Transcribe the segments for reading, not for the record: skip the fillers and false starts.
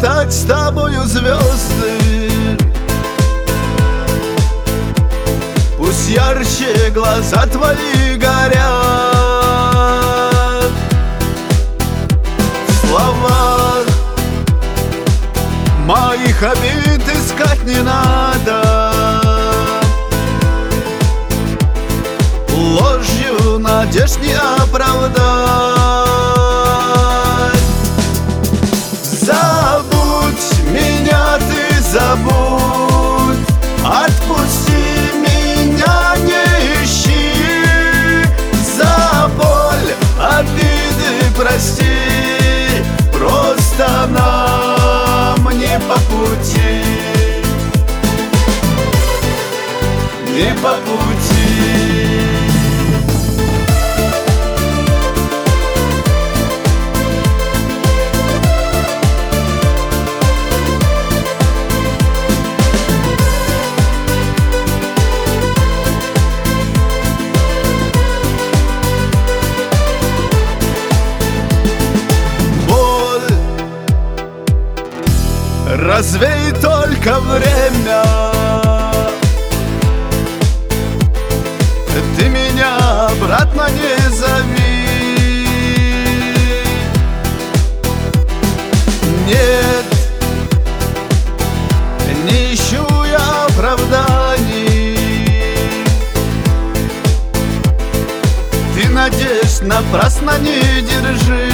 хватать с тобою звезды. Пусть ярче глаза твои горят, в словах моих обид искать не надо, ложью надежд не оправдать. Забудь меня, ты забудь, отпусти меня, не ищи. За боль, обиды прости, просто нам не по пути, не по пути. Развей только время, ты меня обратно не зови. Нет, не ищу я оправданий, ты надежд напрасно не держи.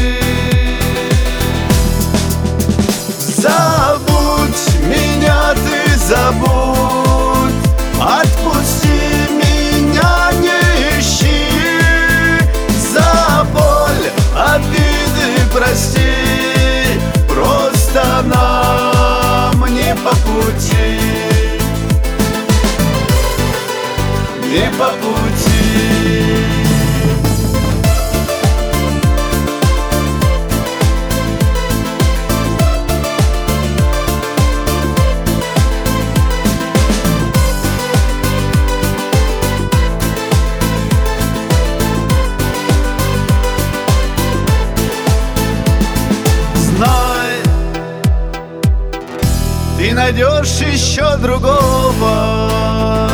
Забудь меня, ты забудь, отпусти меня, не ищи. За боль, обиды прости, просто нам не по пути, не по пути. Ты найдешь еще другого,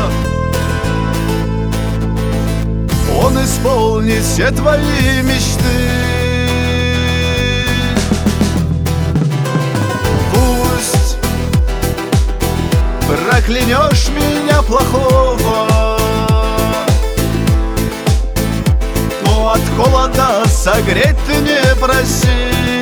он исполнит все твои мечты. Пусть проклянешь меня плохого, но от холода согреть ты не проси.